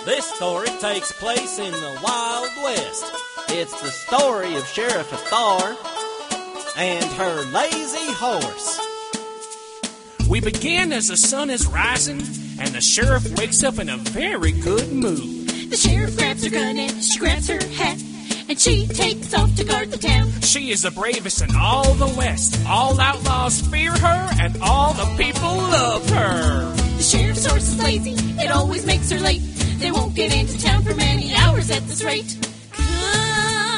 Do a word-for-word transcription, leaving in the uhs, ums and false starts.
This story takes place in the Wild West. It's the story of Sheriff Thar and her lazy horse. We begin as the sun is rising, and the sheriff wakes up in a very good mood. The sheriff grabs her gun and she grabs her hat, and she takes off to guard the town. She is the bravest in all the West. All outlaws fear her, and all the people love her. The sheriff's horse is lazy, it always makes her late. They won't get into town for many hours at this rate. Come